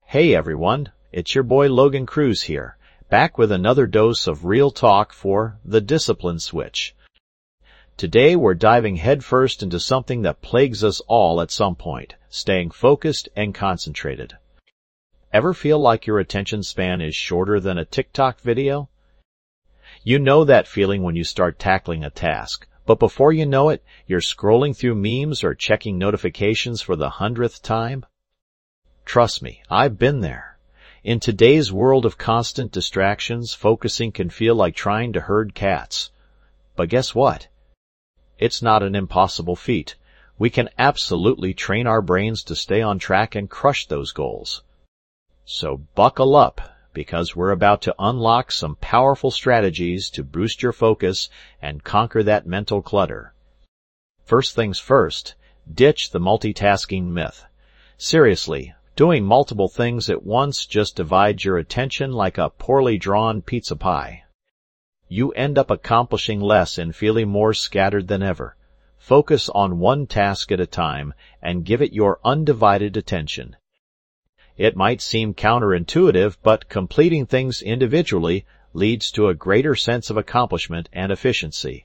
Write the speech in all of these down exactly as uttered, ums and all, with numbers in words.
Hey everyone, it's your boy Logan Cruz here, back with another dose of real talk for The Discipline Switch. Today we're diving headfirst into something that plagues us all at some point, staying focused and concentrated. Ever feel like your attention span is shorter than a TikTok video? You know that feeling when you start tackling a task, but before you know it, you're scrolling through memes or checking notifications for the hundredth time? Trust me, I've been there. In today's world of constant distractions, focusing can feel like trying to herd cats. But guess what? It's not an impossible feat. We can absolutely train our brains to stay on track and crush those goals. So buckle up, because we're about to unlock some powerful strategies to boost your focus and conquer that mental clutter. First things first, ditch the multitasking myth. Seriously, doing multiple things at once just divides your attention like a poorly drawn pizza pie. You end up accomplishing less and feeling more scattered than ever. Focus on one task at a time and give it your undivided attention. It might seem counterintuitive, but completing things individually leads to a greater sense of accomplishment and efficiency.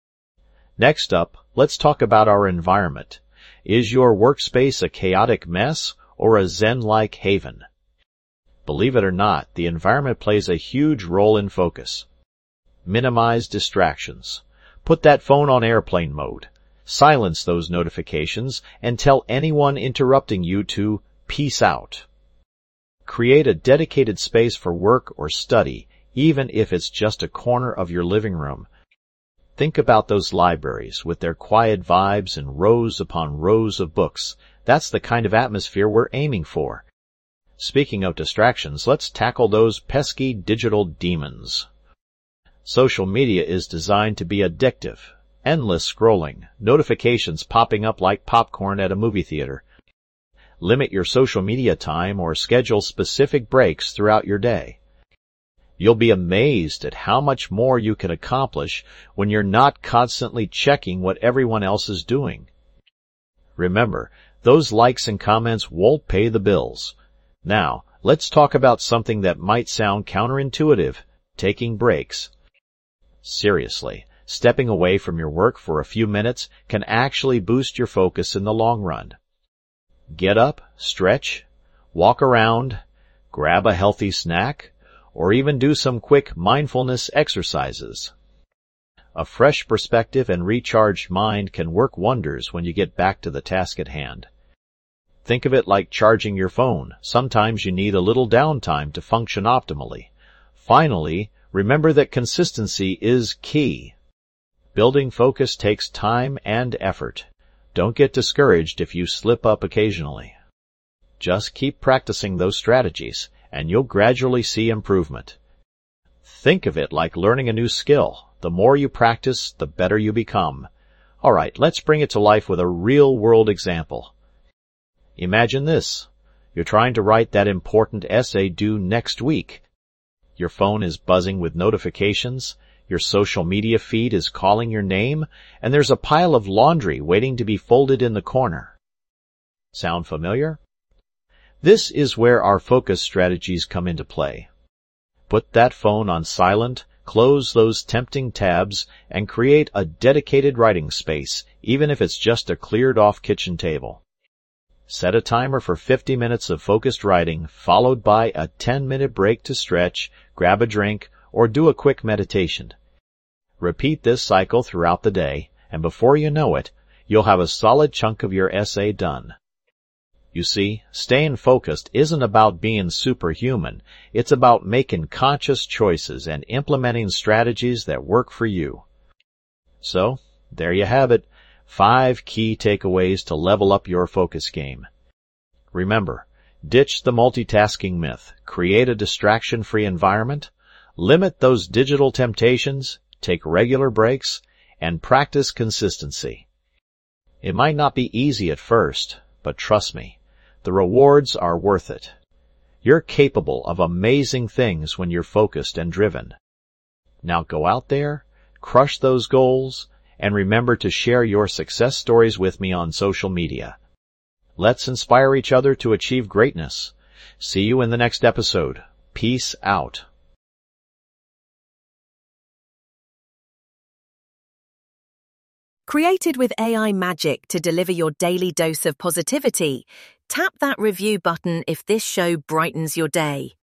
Next up, let's talk about our environment. Is your workspace a chaotic mess or a zen-like haven? Believe it or not, the environment plays a huge role in focus. Minimize distractions. Put that phone on airplane mode. Silence those notifications and tell anyone interrupting you to peace out. Create a dedicated space for work or study, even if it's just a corner of your living room. Think about those libraries with their quiet vibes and rows upon rows of books. That's the kind of atmosphere we're aiming for. Speaking of distractions, let's tackle those pesky digital demons. Social media is designed to be addictive. Endless scrolling, notifications popping up like popcorn at a movie theater. Limit your social media time or schedule specific breaks throughout your day. You'll be amazed at how much more you can accomplish when you're not constantly checking what everyone else is doing. Remember, those likes and comments won't pay the bills. Now, let's talk about something that might sound counterintuitive, taking breaks. Seriously, stepping away from your work for a few minutes can actually boost your focus in the long run. Get up, stretch, walk around, grab a healthy snack, or even do some quick mindfulness exercises. A fresh perspective and recharged mind can work wonders when you get back to the task at hand. Think of it like charging your phone. Sometimes you need a little downtime to function optimally. Finally, remember that consistency is key. Building focus takes time and effort. Don't get discouraged if you slip up occasionally. Just keep practicing those strategies, and you'll gradually see improvement. Think of it like learning a new skill. The more you practice, the better you become. All right, let's bring it to life with a real-world example. Imagine this. You're trying to write that important essay due next week. Your phone is buzzing with notifications, your social media feed is calling your name, and there's a pile of laundry waiting to be folded in the corner. Sound familiar? This is where our focus strategies come into play. Put that phone on silent, close those tempting tabs, and create a dedicated writing space, even if it's just a cleared-off kitchen table. Set a timer for fifty minutes of focused writing, followed by a ten-minute break to stretch, grab a drink, or do a quick meditation. Repeat this cycle throughout the day, and before you know it, you'll have a solid chunk of your essay done. You see, staying focused isn't about being superhuman. It's about making conscious choices and implementing strategies that work for you. So, there you have it. Five key takeaways to level up your focus game. Remember, ditch the multitasking myth, create a distraction-free environment, limit those digital temptations, take regular breaks, and practice consistency. It might not be easy at first, but trust me, the rewards are worth it. You're capable of amazing things when you're focused and driven. Now go out there, crush those goals, and remember to share your success stories with me on social media. Let's inspire each other to achieve greatness. See you in the next episode. Peace out. Created with A I magic to deliver your daily dose of positivity, tap that review button if this show brightens your day.